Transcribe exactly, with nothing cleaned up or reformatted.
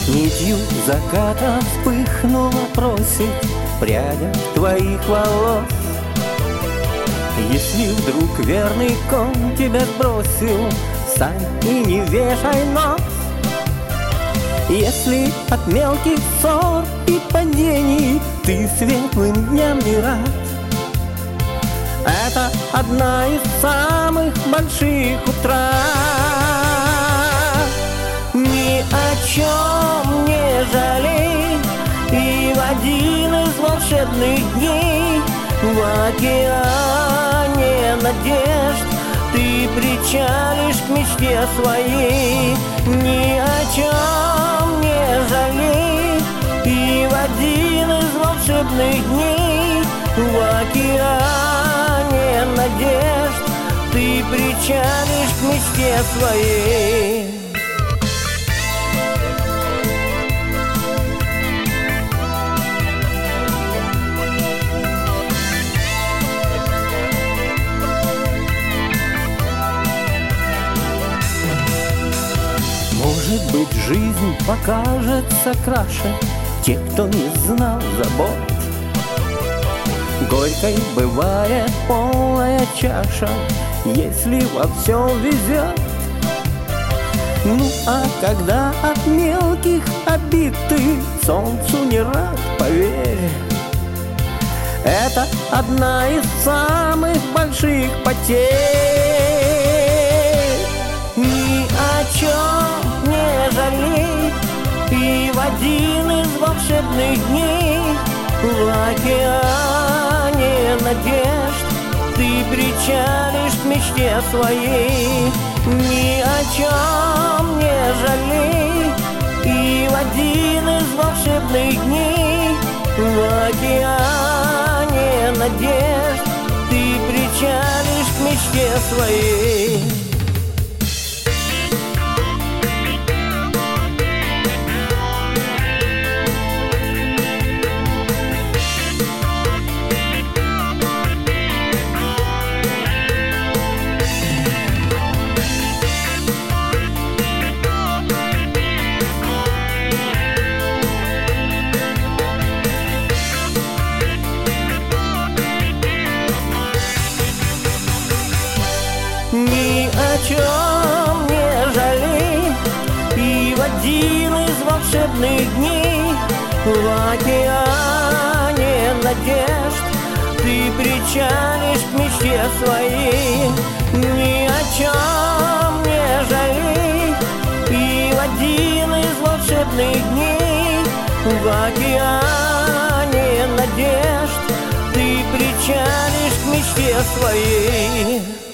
Нитью заката вспыхнула просить прядя твоих волос. Если вдруг верный кон тебя сбросил, встань и не вешай нос. Если от мелких ссор и падений ты светлым дням не рад, это одна из самых больших утрат. Ни о чем не жалей, и в один из волшебных дней в океане надежд ты причалишь к мечте своей. Ни о чем не жалей, и в один из волшебных дней в океане надежд ты причалишь к мечте своей. Может быть, жизнь покажется краше тех, кто не знал забот. Горькой бывает полная чаша, если во всем везет. Ну а когда от мелких обид ты солнцу не рад, поверь, это одна из самых больших потерь. Ни о чем не жалей, и в один из волшебных дней в океане надежд ты причалишь к мечте своей. Ни о чем не жалей, и в один из волшебных дней в океане надежд ты причалишь к мечте своей. Ни о чем не жалей, и в один из волшебных дней в океане надежд ты причалишь к мечте своей. Ни о чем не жалей, и в один из волшебных дней в океане надежд ты причалишь к мечте своей.